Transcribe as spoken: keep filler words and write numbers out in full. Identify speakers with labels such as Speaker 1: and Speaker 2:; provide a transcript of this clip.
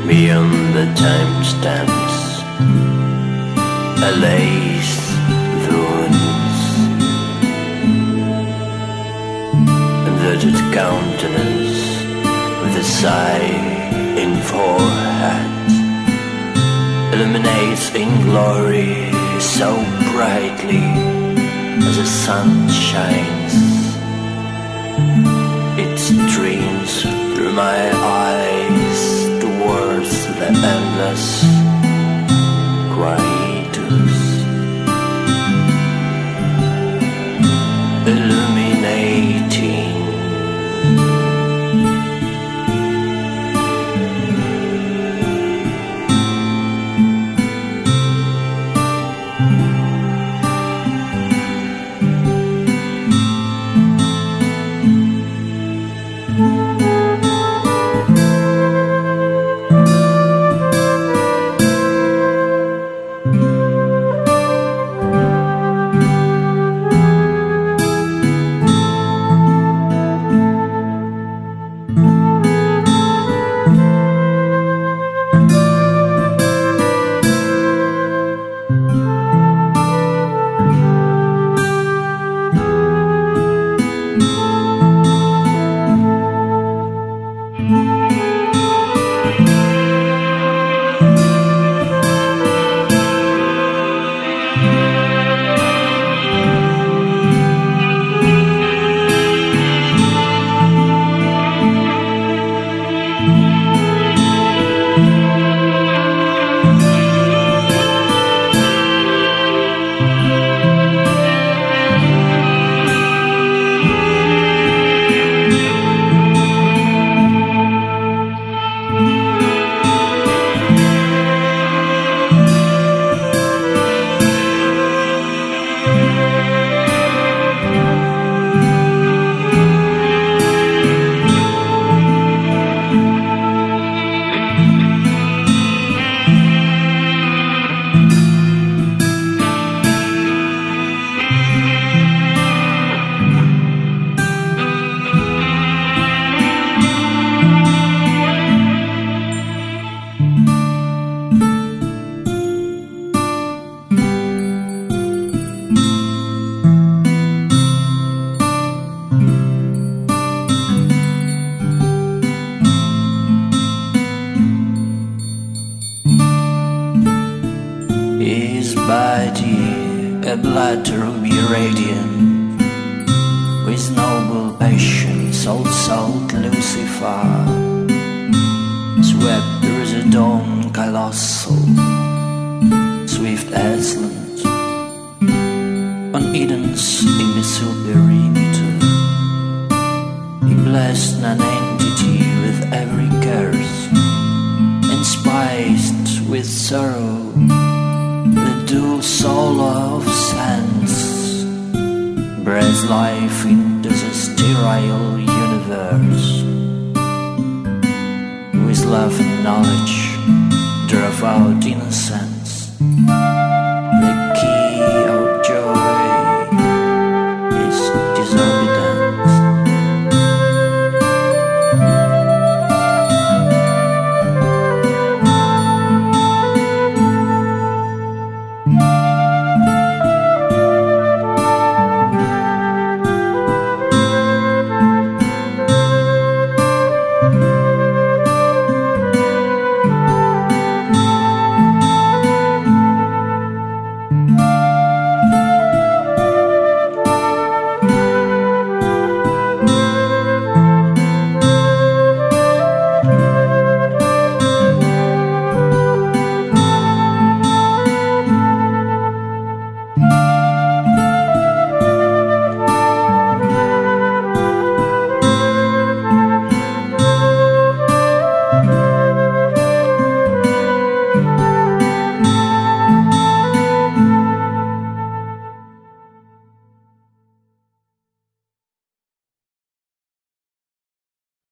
Speaker 1: beyond the timestamps, a lace ruins, inverted countenance with a sigh in forehead, illuminates in glory so brightly as the sun shines. It streams through my eyes towards the endless quietus, illuminating. His body a blood ruby radiant, with noble patience old souled Lucifer swept through the dawn colossal, swift as land, on Eden's imbecile perimeter. He blessed non-entity with every curse, and spiced with sorrow the dual soul of sense, breathes life into the sterile universe. With love and knowledge drove out innocence.